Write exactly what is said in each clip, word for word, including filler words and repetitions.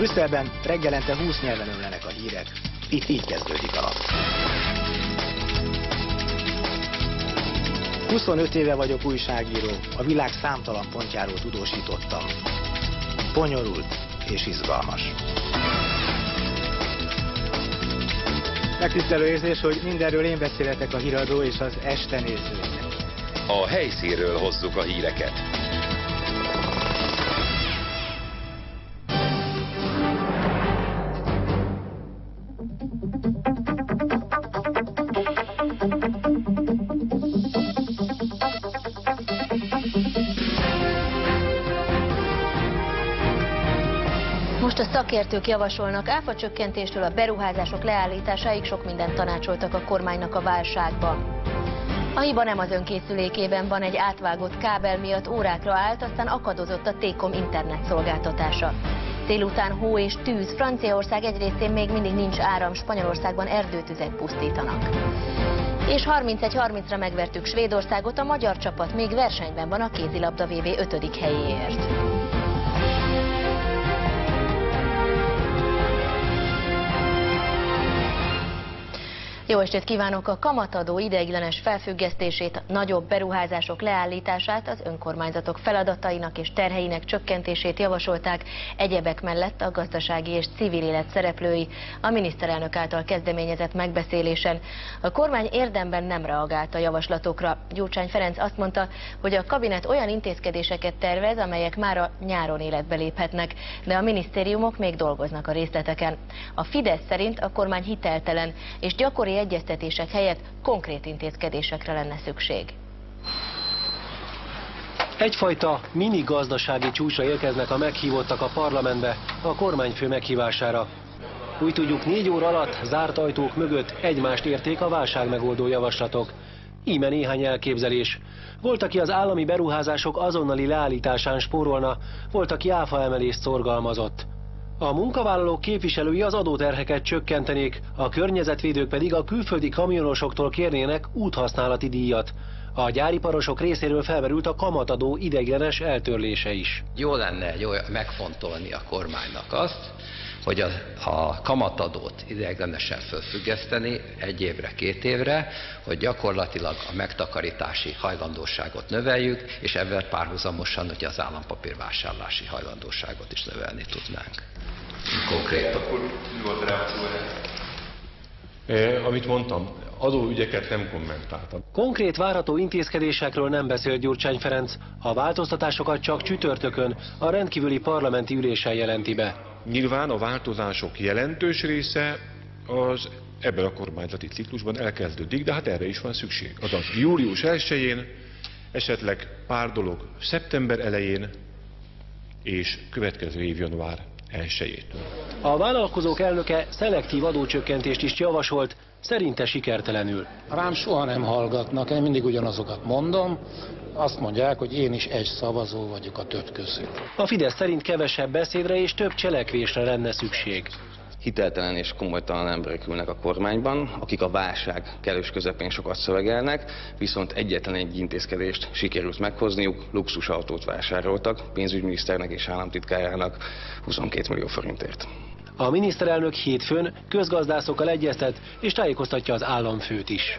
Brüsszelben reggelente húsz nyelven ömlenek a hírek. Itt így kezdődik a nap. huszonöt éve vagyok újságíró, a világ számtalan pontjáról tudósítottam. Bonyolult és izgalmas. Megtisztelő érzés, hogy mindenről én beszélhetek a híradó és az este nézőinek. A helyszínről hozzuk a híreket. Most a szakértők javasolnak áfacsökkentéstől a beruházások leállításáig sok mindent tanácsoltak a kormánynak a válságban. A hiba nem az önkészülékében van, egy átvágott kábel miatt órákra állt, aztán akadozott a Tékom internet szolgáltatása. Délután hó és tűz, Franciaország egy részén még mindig nincs áram, Spanyolországban erdőtüzek pusztítanak. És harmincegy harmincra megvertük Svédországot, a magyar csapat még versenyben van a kézilabda vé bé ötödik helyéért. Jó estét kívánok! A kamatadó ideiglenes felfüggesztését, nagyobb beruházások leállítását, az önkormányzatok feladatainak és terheinek csökkentését javasolták egyebek mellett a gazdasági és civil élet szereplői a miniszterelnök által kezdeményezett megbeszélésen. A kormány érdemben nem reagált a javaslatokra. Gyurcsány Ferenc azt mondta, hogy a kabinet olyan intézkedéseket tervez, amelyek már a nyáron életbe léphetnek, de a minisztériumok még dolgoznak a részleteken. A Fidesz szerint a kormány hiteltelen és gyakori egyeztetések helyett konkrét intézkedésekre lenne szükség. Egyfajta mini gazdasági csúcsra érkeznek a meghívottak a parlamentbe a kormányfő meghívására. Úgy tudjuk, négy óra alatt zárt ajtók mögött egymást érték a válságmegoldó javaslatok. Íme néhány elképzelés. Volt, aki az állami beruházások azonnali leállításán spórolna, volt, aki áfaemelést szorgalmazott. A munkavállalók képviselői az adóterheket csökkentenék, a környezetvédők pedig a külföldi kamionosoktól kérnének úthasználati díjat. A gyáriparosok részéről felmerült a kamatadó ideiglenes eltörlése is. Jó lenne jó megfontolni a kormánynak azt, hogy a, a kamatadót ideiglenesen fölfüggeszteni egy évre, két évre, hogy gyakorlatilag a megtakarítási hajlandóságot növeljük, és ebben párhuzamosan ugye az állampapírvásárlási hajlandóságot is növelni tudnánk. Konkrét. Akkor mi volt a reakciója? Eh, amit mondtam, adóügyeket nem kommentáltam. Konkrét várható intézkedésekről nem beszélt Gyurcsány Ferenc, a változtatásokat csak csütörtökön, a rendkívüli parlamenti ülésen jelenti be. Nyilván a változások jelentős része az ebben a kormányzati ciklusban elkezdődik, de hát erre is van szükség. Azaz július elsején, esetleg pár dolog szeptember elején, és következő év január elsejétől. A vállalkozók elnöke szelektív adócsökkentést is javasolt, szerinte sikertelenül. Rám soha nem hallgatnak, én mindig ugyanazokat mondom. Azt mondják, hogy én is egy szavazó vagyok a több közül. A Fidesz szerint kevesebb beszédre és több cselekvésre lenne szükség. Hiteltelen és komolytalan emberek ülnek a kormányban, akik a válság kellős közepén sokat szövegelnek, viszont egyetlen egy intézkedést sikerült meghozniuk, luxusautót vásároltak pénzügyminiszternek és államtitkárának huszonkét millió forintért. A miniszterelnök hétfőn közgazdászokkal egyeztet és tájékoztatja az államfőt is.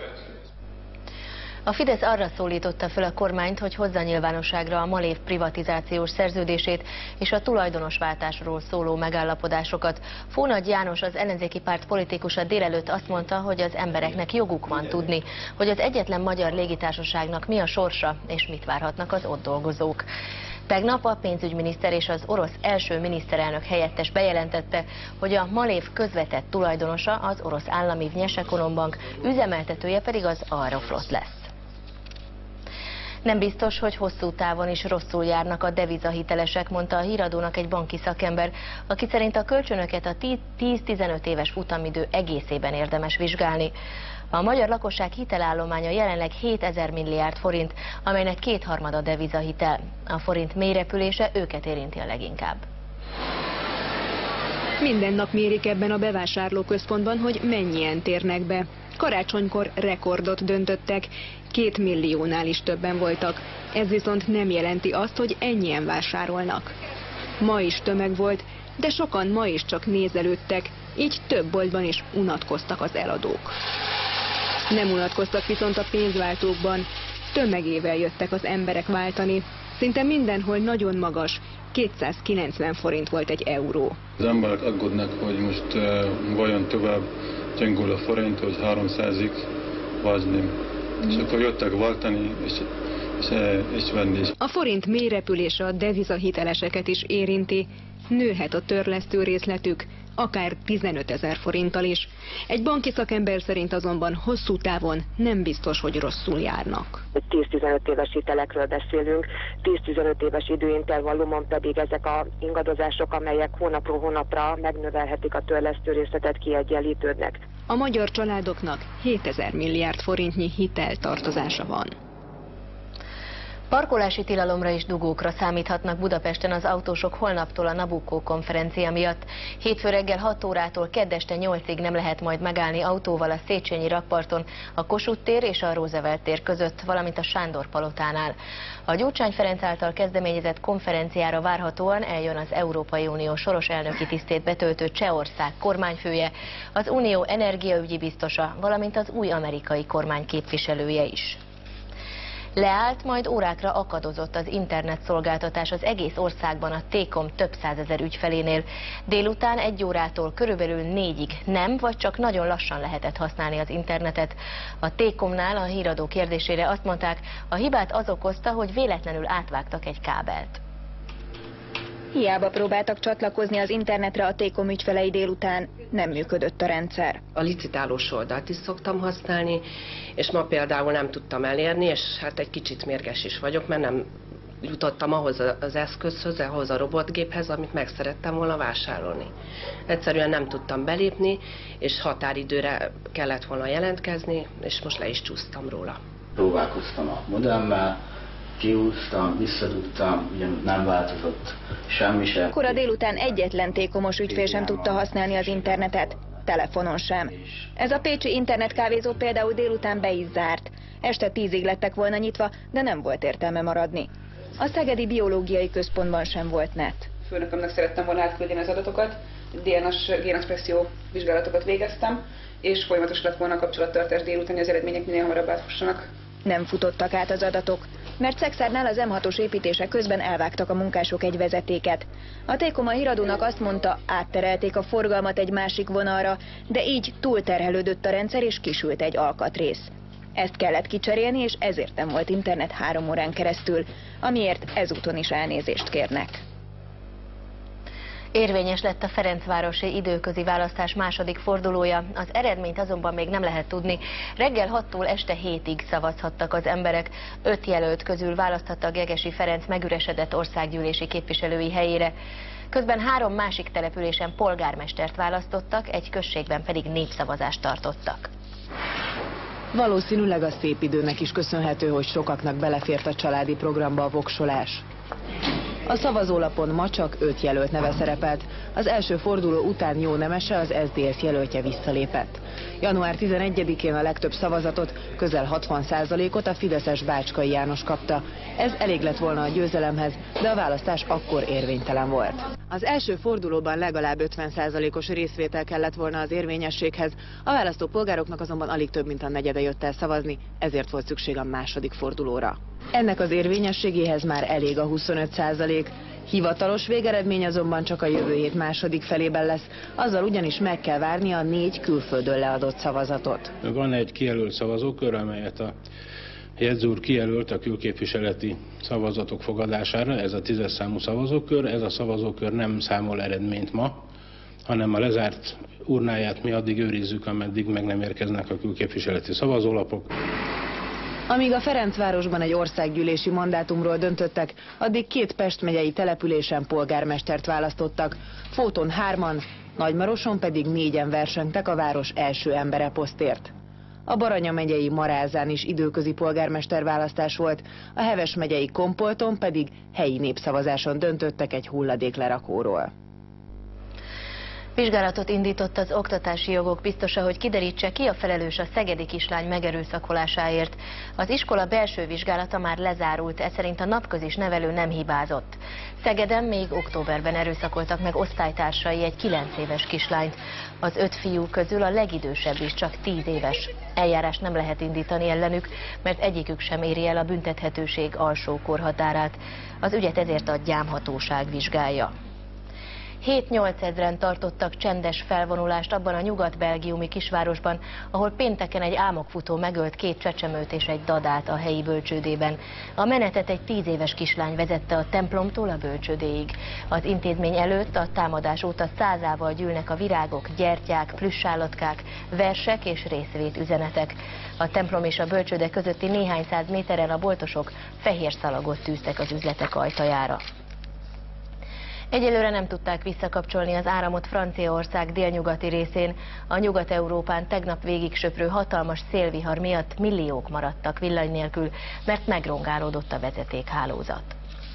A Fidesz arra szólította fel a kormányt, hogy hozza nyilvánosságra a Malév privatizációs szerződését és a tulajdonosváltásról szóló megállapodásokat. Fónagy János, az ellenzéki párt politikusa délelőtt azt mondta, hogy az embereknek joguk van tudni, hogy az egyetlen magyar légitársaságnak mi a sorsa és mit várhatnak az ott dolgozók. Tegnap a pénzügyminiszter és az orosz első miniszterelnök helyettes bejelentette, hogy a Malév közvetett tulajdonosa az orosz állami Vnyesekonombank, üzemeltetője pedig az Aeroflot lesz. Nem biztos, hogy hosszú távon is rosszul járnak a devizahitelesek, mondta a Híradónak egy banki szakember, aki szerint a kölcsönöket a tíz-tizenöt éves futamidő egészében érdemes vizsgálni. A magyar lakosság hitelállománya jelenleg hétezer milliárd forint, amelynek kétharmada devizahitel. A forint mélyrepülése őket érinti a leginkább. Minden nap mérik ebben a bevásárlóközpontban, hogy mennyien térnek be. Karácsonykor rekordot döntöttek, két milliónál is többen voltak. Ez viszont nem jelenti azt, hogy ennyien vásárolnak. Ma is tömeg volt, de sokan ma is csak nézelődtek, így több boltban is unatkoztak az eladók. Nem unatkoztak viszont a pénzváltókban, tömegével jöttek az emberek váltani. Szinte mindenhol nagyon magas, kétszázkilencven forint volt egy euró. Az emberek aggódnak, hogy most uh, vajon tovább gyengül a forint, hogy háromszázig vagy nem. Mm. És akkor jöttek váltani és, és, és venni. A forint mélyrepülése a devizahiteleseket is érinti. Nőhet a törlesztő részletük, akár tizenötezer forinttal is. Egy banki szakember szerint azonban hosszú távon nem biztos, hogy rosszul járnak. tíz-tizenöt éves hitelekről beszélünk, tíz-tizenöt éves időintervallumon pedig ezek a ingadozások, amelyek hónapról hónapra megnövelhetik a törlesztő részletet, kiegyenlítődnek. A magyar családoknak hétezer milliárd forintnyi hiteltartozása van. Parkolási tilalomra és dugókra számíthatnak Budapesten az autósok holnaptól a Nabucco konferencia miatt. Hétfő reggel hat órától kedd este nyolcig nem lehet majd megállni autóval a Széchenyi rakparton, a Kossuth tér és a Roosevelt tér között, valamint a Sándor palotánál. A Gyurcsány Ferenc által kezdeményezett konferenciára várhatóan eljön az Európai Unió soros elnöki tisztét betöltő Csehország kormányfője, az Unió energiaügyi biztosa, valamint az új amerikai kormány képviselője is. Leállt, majd órákra akadozott az internetszolgáltatás az egész országban a T-Kom több százezer ügyfelénél. Délután egy órától körülbelül négyig nem, vagy csak nagyon lassan lehetett használni az internetet. A T-Komnál a híradó kérdésére azt mondták, a hibát az okozta, hogy véletlenül átvágtak egy kábelt. Hiába próbáltak csatlakozni az internetre a T-Kom ügyfelei délután, nem működött a rendszer. A licitálós oldalt is szoktam használni, és ma például nem tudtam elérni, és hát egy kicsit mérges is vagyok, mert nem jutottam ahhoz az eszközhöz, ahhoz a robotgéphez, amit meg szerettem volna vásárolni. Egyszerűen nem tudtam belépni, és határidőre kellett volna jelentkezni, és most le is csúsztam róla. Próbálkoztam a modemmel, kihúztam, visszadugtam, ugyanúgy nem változott semmi sem. Kora délután egyetlen T-Komos ügyfél sem tudta használni az internetet, telefonon sem. Ez a pécsi internetkávézó például délután be is zárt. Este tízig lettek volna nyitva, de nem volt értelme maradni. A Szegedi Biológiai Központban sem volt net. Főnökömnek szerettem volna átküldeni az adatokat, dé en es génexpresszió vizsgálatokat végeztem, és folyamatos lett volna a kapcsolattartás délután, hogy az eredmények minél hamarabb átfussanak. Nem futottak át az adatok, mert Szexárnál az M hatos építése közben elvágtak a munkások egy vezetéket. A T-Kom a híradónak azt mondta, átterelték a forgalmat egy másik vonalra, de így túlterhelődött a rendszer és kisült egy alkatrész. Ezt kellett kicserélni, és ezért nem volt internet három órán keresztül, amiért ezúton is elnézést kérnek. Érvényes lett a Ferencvárosi időközi választás második fordulója, az eredményt azonban még nem lehet tudni. Reggel hattól este hétig szavazhattak az emberek, öt jelölt közül választhatta Gegesi Ferenc megüresedett országgyűlési képviselői helyére. Közben három másik településen polgármestert választottak, egy községben pedig népszavazást tartottak. Valószínűleg a szép időnek is köszönhető, hogy sokaknak belefért a családi programba a voksolás. A szavazólapon ma csak öt jelölt neve szerepelt. Az első forduló után Jó Nemese, az es zé dé es jelöltje visszalépett. január tizenegyedikén a legtöbb szavazatot, közel hatvan százalékot a fideszes Bácskai János kapta. Ez elég lett volna a győzelemhez, de a választás akkor érvénytelen volt. Az első fordulóban legalább ötven százalékos részvétel kellett volna az érvényességhez, a választópolgároknak azonban alig több mint a negyede jött el szavazni, ezért volt szükség a második fordulóra. Ennek az érvényességéhez már elég a huszonöt százalék. Hivatalos végeredmény azonban csak a jövő hét második felében lesz, azzal ugyanis meg kell várni a négy külföldön leadott szavazatot. Van egy kijelölt szavazókör, amelyet a jegyző úr kijelölt a külképviseleti szavazatok fogadására, ez a tízes számú szavazókör. Ez a szavazókör nem számol eredményt ma, hanem a lezárt urnáját mi addig őrizzük, ameddig meg nem érkeznek a külképviseleti szavazólapok. Amíg a Ferencvárosban egy országgyűlési mandátumról döntöttek, addig két Pest megyei településen polgármestert választottak. Fóton hárman, Nagymaroson pedig négyen versengtek a város első embere posztért. A Baranya megyei Marázán is időközi polgármesterválasztás volt, a Heves megyei Kompolton pedig helyi népszavazáson döntöttek egy hulladéklerakóról. Vizsgálatot indított az oktatási jogok biztosa, hogy kiderítse, ki a felelős a szegedi kislány megerőszakolásáért. Az iskola belső vizsgálata már lezárult, ez szerint a napközis nevelő nem hibázott. Szegeden még októberben erőszakoltak meg osztálytársai egy kilenc éves kislányt. Az öt fiú közül a legidősebb is csak tíz éves. Eljárást nem lehet indítani ellenük, mert egyikük sem éri el a büntethetőség alsó korhatárát. Az ügyet ezért a gyámhatóság vizsgálja. hét-nyolc ezren tartottak csendes felvonulást abban a nyugat-belgiumi kisvárosban, ahol pénteken egy álmokfutó megölt két csecsemőt és egy dadát a helyi bölcsődében. A menetet egy tíz éves kislány vezette a templomtól a bölcsődéig. Az intézmény előtt a támadás óta százával gyűlnek a virágok, gyertyák, plüssállatkák, versek és részvétüzenetek. A templom és a bölcsőde közötti néhány száz méteren a boltosok fehér szalagot tűztek az üzletek ajtajára. Egyelőre nem tudták visszakapcsolni az áramot Franciaország délnyugati részén. A Nyugat-Európán tegnap végig söprő hatalmas szélvihar miatt milliók maradtak villany nélkül, mert megrongálódott a vezetékhálózat.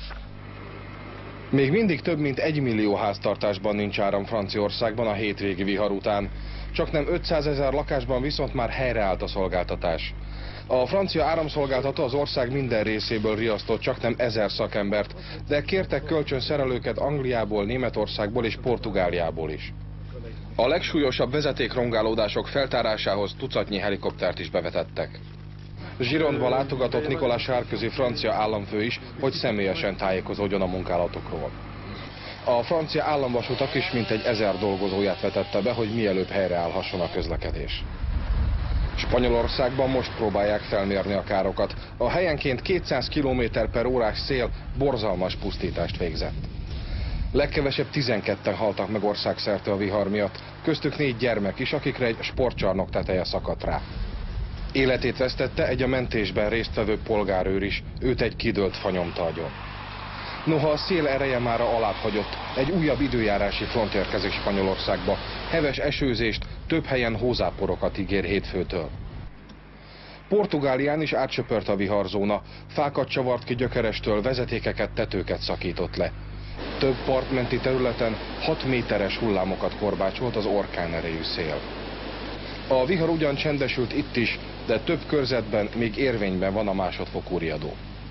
Még mindig több mint egy millió háztartásban nincs áram Franciaországban a hétvégi vihar után. Csaknem ötszázezer lakásban viszont már helyreállt a szolgáltatás. A francia áramszolgáltató az ország minden részéből riasztott csaknem ezer szakembert, de kértek kölcsön szerelőket Angliából, Németországból és Portugáliából is. A legsúlyosabb vezetékrongálódások feltárásához tucatnyi helikoptert is bevetettek. Gironde-ba látogatott Nicolas Sarkozy francia államfő is, hogy személyesen tájékozódjon a munkálatokról. A francia államvasutak is mintegy ezer dolgozóját vetette be, hogy mielőbb helyreállhasson a közlekedés. Spanyolországban most próbálják felmérni a károkat. A helyenként kétszáz kilométer per órás szél borzalmas pusztítást végzett. Legkevesebb tizenketten haltak meg országszerte a vihar miatt, köztük négy gyermek is, akikre egy sportcsarnok teteje szakadt rá. Életét vesztette egy a mentésben résztvevő polgárőr is, őt egy kidőlt fa nyomta agyon. Noha a szél ereje mára alább hagyott, egy újabb időjárási front érkezik Spanyolországba. Heves esőzést, több helyen hózáporokat ígér hétfőtől. Portugálián is átsöpört a viharzóna, fákat csavart ki gyökerestől, vezetékeket, tetőket szakított le. Több partmenti területen hat méteres hullámokat korbácsolt az orkán erejű szél. A vihar ugyan csendesült itt is, de több körzetben még érvényben van a másodfokú riadó.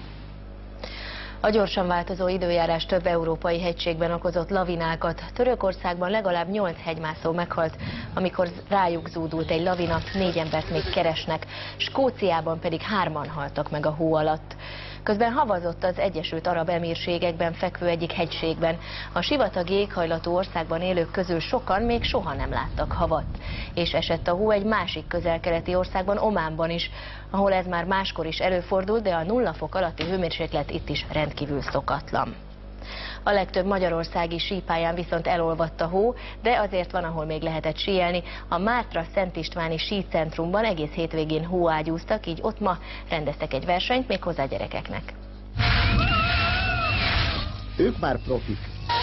A gyorsan változó időjárás több európai hegységben okozott lavinákat. Törökországban legalább nyolc hegymászó meghalt, amikor rájuk zúdult egy lavina, négy embert még keresnek, Skóciában pedig hárman haltak meg a hó alatt. Közben havazott az Egyesült Arab Emírségekben fekvő egyik hegységben. A sivatagi éghajlatú országban élők közül sokan még soha nem láttak havat. És esett a hó egy másik közel-keleti országban, Ománban is, ahol ez már máskor is előfordul, de a nulla fok alatti hőmérséklet itt is rendkívül szokatlan. A legtöbb magyarországi sípályán viszont elolvadt a hó, de azért van, ahol még lehetett síelni. A Mátra Szent Istváni sícentrumban egész hétvégén hóágyúztak, így ott ma rendeztek egy versenyt méghozzá gyerekeknek. Ők már profik.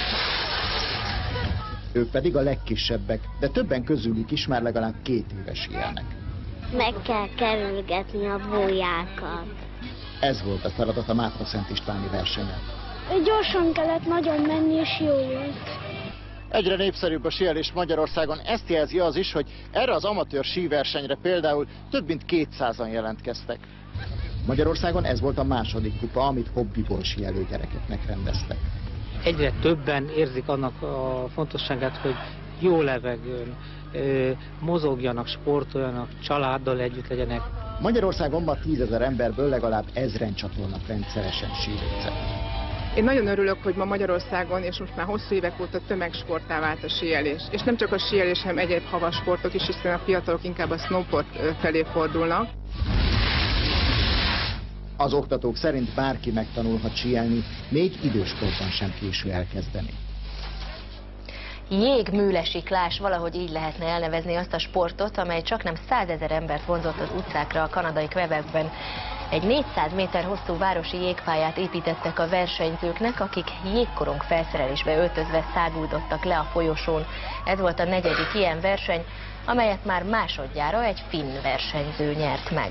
Ők pedig a legkisebbek, de többen közülük is már legalább két éve síelnek. Meg kell kerülgetni a bójákat. Ez volt a feladat a Mátra Szent Istváni versenyen. Gyorsan kellett nagyon menni, és jó volt. Egyre népszerűbb a síelés Magyarországon, ezt jelzi az is, hogy erre az amatőr síversenyre például több mint kétszázan jelentkeztek. Magyarországon ez volt a második kupa, amit hobbiból síelő gyerekeknek rendeztek. Egyre többen érzik annak a fontosságát, hogy jó levegőn, mozogjanak, sportoljanak, családdal együtt legyenek. Magyarországon ma tízezer emberből legalább ezren csatolnak rendszeresen sírécet. Én nagyon örülök, hogy ma Magyarországon, és most már hosszú évek óta tömegsporttá vált a síelés. És nem csak a síelés, hanem egyéb havas sportok is, hiszen a fiatalok inkább a snowboard felé fordulnak. Az oktatók szerint bárki megtanulhat síelni, még időskorban sem késő elkezdeni. Jégműlesiklás, valahogy így lehetne elnevezni azt a sportot, amely csaknem százezer embert vonzott az utcákra a kanadai Quebecben. Egy négyszáz méter hosszú városi jégpályát építettek a versenyzőknek, akik jégkorong felszerelésbe öltözve száguldottak le a folyosón. Ez volt a negyedik ilyen verseny, amelyet már másodjára egy finn versenyző nyert meg.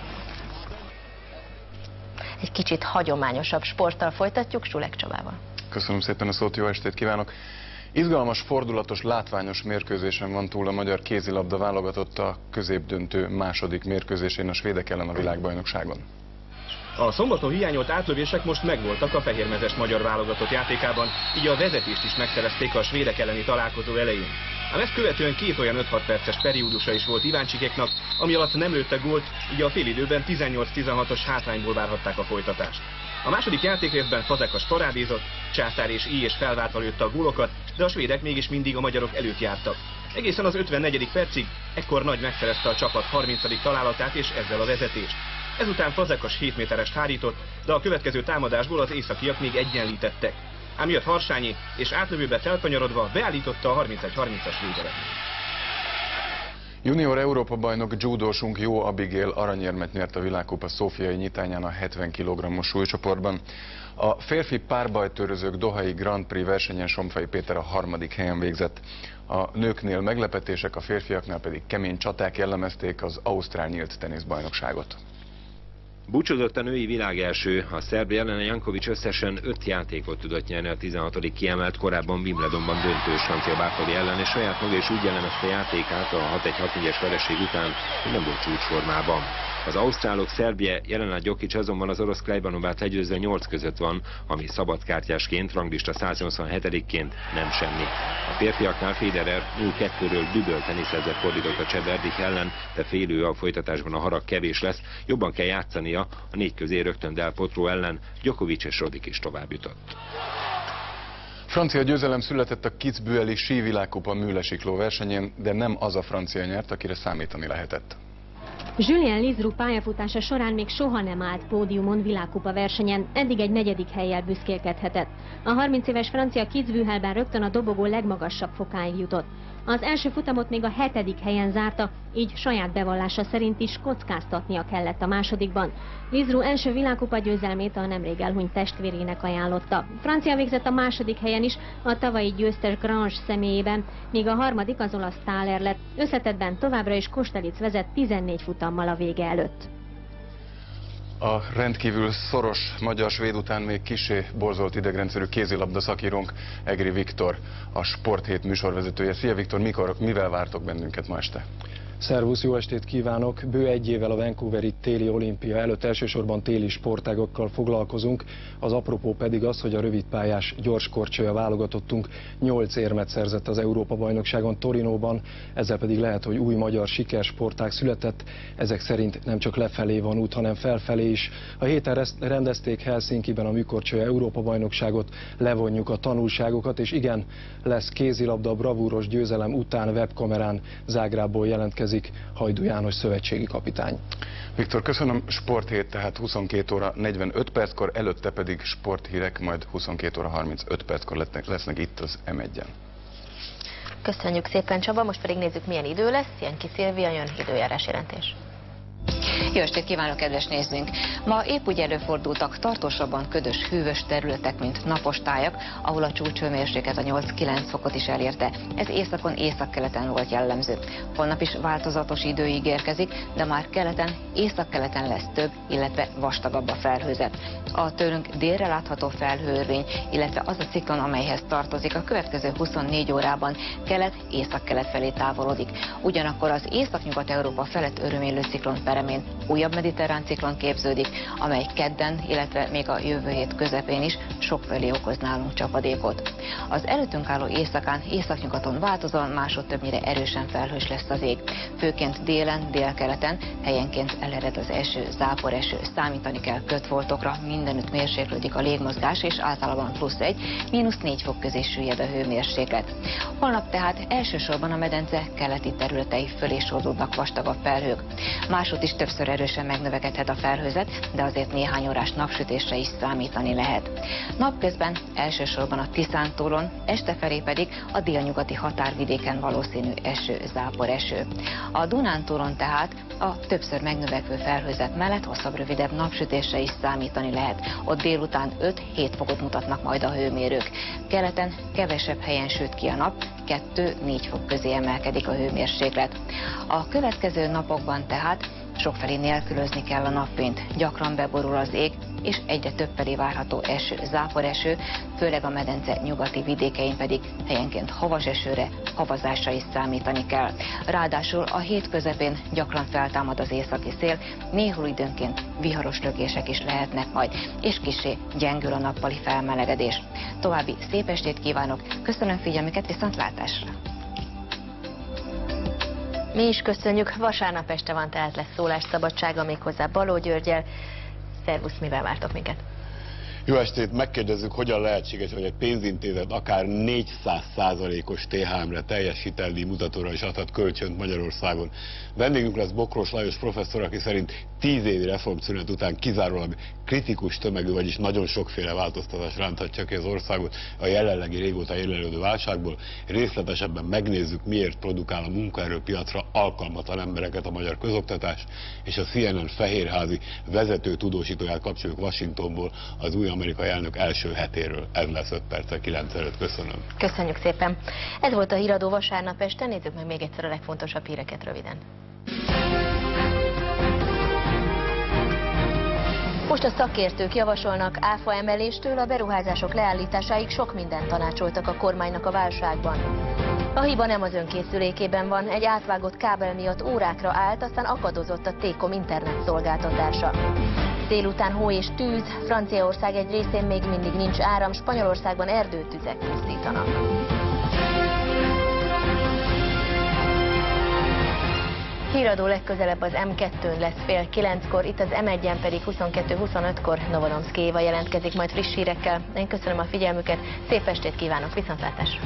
Egy kicsit hagyományosabb sporttal folytatjuk, Sulek Csabával. Köszönöm szépen a szót, jó estét kívánok! Izgalmas, fordulatos, látványos mérkőzésen van túl a magyar kézilabda válogatott a középdöntő második mérkőzésén a svédek ellen a világbajnokságon. A szombaton hiányolt átlövések most megvoltak a fehérmezes magyar válogatott játékában, így a vezetést is megszerezték a svédek elleni találkozó elején. Ám ezt követően két olyan öt-hat perces periódusa is volt Iváncsikéknak, ami alatt nem lőtte gólt, így a félidőben tizennyolc tizenhatos hátrányból várhatták a folytatást. A második játékrészben Fazekas parádézott, Császár és Éjés felváltva lőtte a gólokat, de a svédek mégis mindig a magyarok előtt jártak. Egészen az ötvennegyedik percig, ekkor Nagy megszerezte a csapat harmincadik találatát és ezzel a vezetést. Ezután Fazekas hét méterest hárított, de a következő támadásból az északiak még egyenlítettek. Ám jött Harsányi, és átlövőbe felkanyarodva beállította a harmincegy harmincas végeredményt. Junior Európa-bajnok judósunk Jó Abigail aranyérmet nyert a világkupa szófiai nyitányán a hetven kilogrammos súlycsoportban. A férfi párbajtőrözők dohai Grand Prix versenyen Somfai Péter a harmadik helyen végzett. A nőknél meglepetések, a férfiaknál pedig kemény csaták jellemezték az ausztrál nyílt teniszbajnokságot. Búcsúzott a női világelső, a szerb Jelena Jankovics összesen öt játékot tudott nyerni a tizenhatodik kiemelt, korábban Wimbledonban döntős Francia Bartoli ellen, és saját maga is úgy jellemezte játékát a hat egy hat négyes vereség után, hogy nem volt csúcsformában. Az ausztrálok szerbje Jelena Gyokics azonban az orosz Klejbanovát legyőzve nyolc között van, ami szabadkártyásként, ranglista száznyolcvanhetedikként nem semmi. A férfiaknál Federer nulla kettőről düböl teniszezet fordított a cseh Berdych ellen, de félő a folytatásban a harag kevés lesz, jobban kell játszania a négy közé rögtön Del Potro ellen, Djokovic és Rodik is tovább jutott. Francia győzelem született a Kitzbüheli sívilágkupa műlesikló versenyén, de nem az a francia nyert, akire számítani lehetett. Julien Lizrou pályafutása során még soha nem állt pódiumon világkupa versenyen, eddig egy negyedik hellyel büszkélkedhetett. A harminc éves francia Kitzbühelben rögtön a dobogó legmagasabb fokáig jutott. Az első futamot még a hetedik helyen zárta, így saját bevallása szerint is kockáztatnia kellett a másodikban. Lizrou első világkupa győzelmét a nemrég elhunyt testvérének ajánlotta. Francia végzett a második helyen is, a tavalyi győztes Grange személyében, míg a harmadik az olasz Thaler lett. Összetettben továbbra is Kostelic vezet tizennégy futammal a vége előtt. A rendkívül szoros magyar-svéd után még kissé borzolt idegrendszerű kézilabda szakírónk Egri Viktor, a Sporthét műsorvezetője. Szia Viktor, mikor, mivel vártok bennünket ma este? Szervusz, jó estét kívánok! Bő egy évvel a Vancouveri téli olimpia előtt elsősorban téli sportágokkal foglalkozunk. Az apropó pedig az, hogy a rövidpályás gyorskorcsolya válogatottunk nyolc érmet szerzett az Európa-bajnokságon Torinóban, ezzel pedig lehet, hogy új magyar sikersportág született. Ezek szerint nem csak lefelé van út, hanem felfelé is. A héten rendezték Helsinkiben a műkorcsolya Európa-bajnokságot, levonjuk a tanulságokat, és igen, lesz kézilabda bravúros győzelem után webkamerán Zágrábból jelentkezik Hajdú János szövetségi kapitány. Viktor, köszönöm. Sporthét tehát huszonkét óra negyvenöt perckor, előtte pedig sporthírek, majd huszonkét óra harmincöt perckor lesznek itt az em egyen. Köszönjük szépen, Csaba, most pedig nézzük, milyen idő lesz. Jenki Szilvia, jön időjárás jelentés. Jó estét kívánok, kedves nézőink! Ma épp úgy előfordultak tartósabban ködös, hűvös területek, mint napos tájak, ahol a csúcshőmérséklet a nyolc-kilenc fokot is elérte. Ez északon, északkeleten volt jellemző. Holnap is változatos idő ígérkezik, de már keleten, északkeleten lesz több, illetve vastagabb a felhőzet. A tőlünk délre látható felhőörvény, illetve az a ciklon, amelyhez tartozik, a következő huszonnégy órában kelet-északkelet felé távolodik. Ugyanakkor az Észak-Nyugat-Európa felett örömélő ciklon peremén újabb mediterrán ciklon képződik, amely kedden, illetve még a jövő hét közepén is sokfelé okoz nálunk csapadékot. Az előttünk álló éjszakán északnyugaton változóan, másod többnyire erősen felhős lesz az ég. Főként délen, délkeleten helyenként elered az eső, záporeső, számítani kell kötfoltokra, mindenütt mérséklődik a légmozgás, és általában plusz egy, mínusz négy fok közé süllyed a hőmérséklet. Holnap tehát elsősorban a medence keleti területei fölé sodródnak vastagabb felhők. Másút is többször erősen megnövekedhet a felhőzet, de azért néhány órás napsütésre is számítani lehet. Napközben elsősorban a Tiszántúlon, este felé pedig a délnyugati határvidéken valószínű eső, zápor eső. A Dunántúlon tehát a többször megnövekvő felhőzet mellett hosszabb, rövidebb napsütésre is számítani lehet. Ott délután öt-hét fokot mutatnak majd a hőmérők. Keleten kevesebb helyen süt ki a nap, kettő-négy fok közé emelkedik a hőmérséklet. A következő napokban tehát sokfelé nélkülözni kell a napfényt, gyakran beborul az ég, és egyre több felé várható eső, záporeső, főleg a medence nyugati vidékein pedig helyenként havas esőre, havazásra is számítani kell. Ráadásul a hét közepén gyakran feltámad az északi szél, néhol időnként viharos lökések is lehetnek majd, és kissé gyengül a nappali felmelegedés. További szép estét kívánok, köszönöm figyelmüket, viszontlátásra! Mi is köszönjük, vasárnap este van, tehát lesz szólásszabadsága, méghozzá Baló Györggyel. Szervusz, mivel vártok minket? Jó estét, megkérdezzük, hogyan lehetséges, hogy egy pénzintézet akár négyszáz százalékos té há em-re teljes hiteldíj mutatóra is adhat kölcsönt Magyarországon. Vendégünk lesz Bokros Lajos professzor, aki szerint tíz évi reformszünet után kizárólag kritikus tömegű, vagyis nagyon sokféle változtatás ránthatja ki az országot a jelenlegi régóta érlelődő válságból. Részletesebben megnézzük, miért produkál a munkaerőpiacra alkalmatlan embereket a magyar közoktatás, és a cé en en fehérházi vezető tudósítóját kapcsoljuk Washingtonból, az új amerikai elnök első hetéről. Ez lesz öt perccel kilenc előtt. Köszönöm. Köszönjük szépen. Ez volt a Híradó vasárnap este, nézzük meg még egyszer a legfontosabb híreket röviden. Most a szakértők javasolnak áfa emeléstől a beruházások leállításáig sok mindent tanácsoltak a kormánynak a válságban. A hiba nem az önkészülékében van, egy átvágott kábel miatt órákra állt, aztán akadozott a Tékom internet szolgáltatása. Délután hó és tűz, Franciaország egy részén még mindig nincs áram, Spanyolországban erdőtüzek pusztítanak. Híradó legközelebb az em kettőn lesz fél kilenckor, itt az em egyen pedig huszonkettő huszonötkor Novodomszki Éva jelentkezik majd friss hírekkel. Én köszönöm a figyelmüket, szép estét kívánok, viszontlátásra!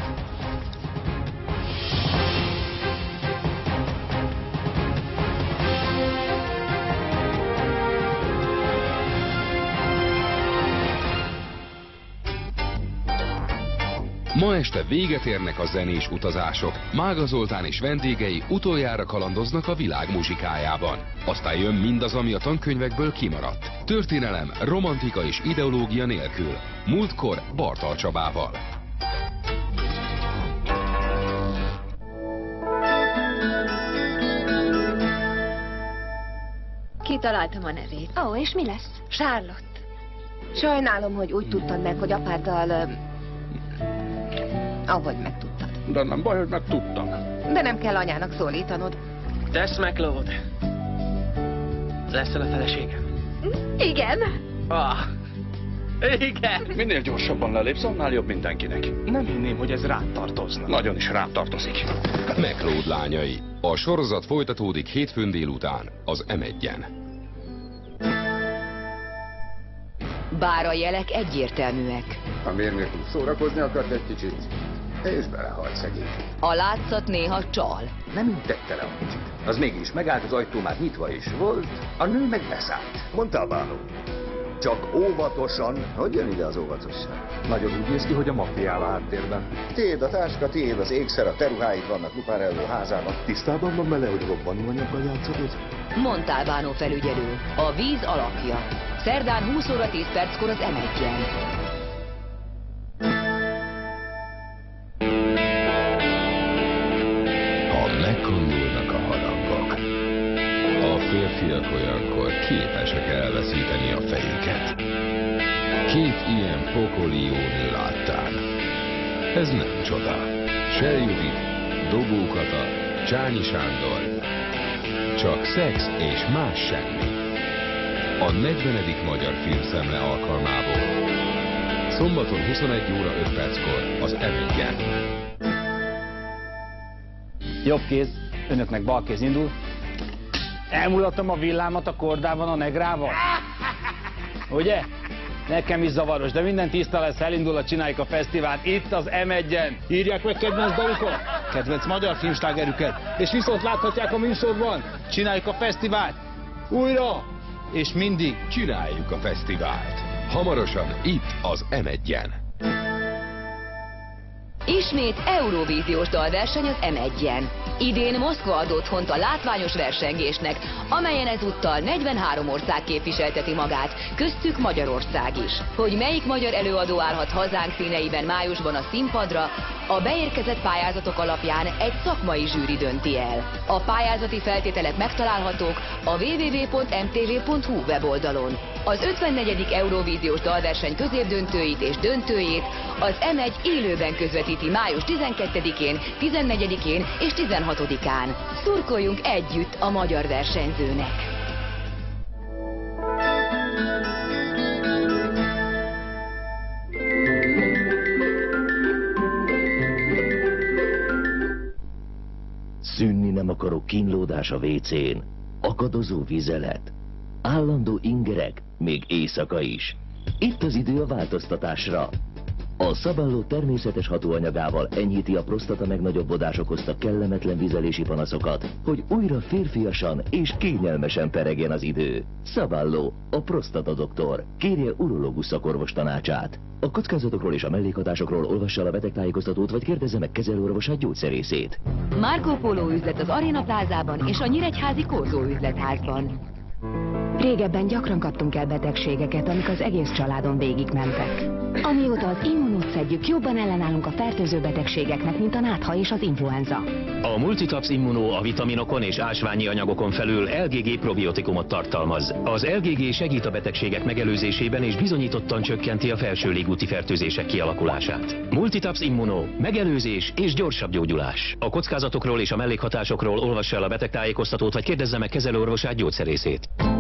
Ma este véget érnek a zenés utazások. Mága Zoltán és vendégei utoljára kalandoznak a világ muzsikájában. Aztán jön mindaz, ami a tankönyvekből kimaradt. Történelem, romantika és ideológia nélkül. Múltkor Bartal Csabával. Kitaláltam a nevét. Ó, oh, és mi lesz? Charlotte. Sajnálom, hogy úgy tudtad meg, hogy apáddal... Ahogy megtudtad. De nem baj, hogy megtudtam. De nem kell anyának szólítanod. Tess McLeod. Leszel a feleségem? Igen. Ah, igen. Minél gyorsabban lelépsz, annál jobb mindenkinek. Nem hinném, hogy ez rád tartozna. Nagyon is rád tartozik. McLeod lányai. A sorozat folytatódik hétfőn délután az em egyen. Bár a jelek egyértelműek. A mérnök úgy szórakozni akart egy kicsit, és belehalt szegény. A látszat néha csal. Nem intette le a kicsit. Az mégis megállt, az ajtó már nyitva is volt, a nő meg beszállt. Mondta Bánó. Csak óvatosan. Hogy jön ide az óvatosság? Nagyon úgy néz ki, hogy a maffiál a háttérben. Tiéd a táska, tiéd az ékszer, a teruháid vannak Luparello házában. Tisztában van vele, hogy robbanóanyaggal játszott? Mondta Bánó felügyelő. A víz alapja. Szerdán húsz óra tíz perckor az em egyen. Ha megkondulnak a harangok, a férfiak olyankor képesek elveszíteni a fejüket. Két ilyen pokoli jó nő láttál. Ez nem csoda. Se Judit, Dobó Kata, Csányi Sándor. Csak szex és más semmi. A negyvenedik magyar filmszemle alkalmából. Szombaton huszonegy óra öt perckor az em egyen. Jobb kéz, önöknek bal kéz indul. Elmulattam a villámat a kordában a negrával. Ugye? Nekem is zavaros, de minden tiszta lesz, elindul a Csináljuk a Fesztivált itt az em egyen. Írják meg kedvenc dalukat, kedvenc magyar filmslágerüket, és viszont láthatják a műsorban. Csináljuk a Fesztivált. Újra! És mindig Csináljuk a Fesztivált. Hamarosan itt az em egyen. Ismét Eurovíziós dalverseny az em egyen. Idén Moszkva ad otthont a látványos versengésnek, amelyen ezúttal negyvenhárom ország képviselteti magát, köztük Magyarország is. Hogy melyik magyar előadó állhat hazánk színeiben májusban a színpadra, A beérkezett pályázatok alapján egy szakmai zsűri dönti el. A pályázati feltételek megtalálhatók a double-u double-u double-u pont m t v pont h u weboldalon. Az ötvennegyedik Eurovíziós dalverseny középdöntőit és döntőjét az em egy élőben közvetíti május tizenkettedikén, tizennegyedikén és tizenhatodikán. Szurkoljunk együtt a magyar versenyzőnek! Szűnni nem akarok kínlódás a vécén, akadozó vizelet, állandó ingerek, még éjszaka is. Itt az idő a változtatásra. A Szaballó természetes hatóanyagával enyhíti a prostata megnagyobbodás okozta kellemetlen vizelési panaszokat, hogy újra férfiasan és kényelmesen peregjen az idő. Szaballó, a prostata doktor. Kérje urológus szakorvos tanácsát. A kockázatokról és a mellékhatásokról olvassa el a betegtájékoztatót, vagy kérdezze meg kezelőorvosát, gyógyszerészét. Marco Polo üzlet az Arena Plázában és a Nyíregyházi Korzó üzletházban. Régebben gyakran kaptunk el betegségeket, amik az egész családon végigmentek. Amióta az immunót szedjük, jobban ellenállunk a fertőző betegségeknek, mint a nátha és az influenza. A Multitaps Immuno a vitaminokon és ásványi anyagokon felül el gé gé probiotikumot tartalmaz. Az el gé gé segít a betegségek megelőzésében és bizonyítottan csökkenti a felső légúti fertőzések kialakulását. Multitaps Immuno, megelőzés és gyorsabb gyógyulás. A kockázatokról és a mellékhatásokról olvassa el a betegtájékoztatót, vagy kérdezze meg kezelőorvosát, gyógyszerészét.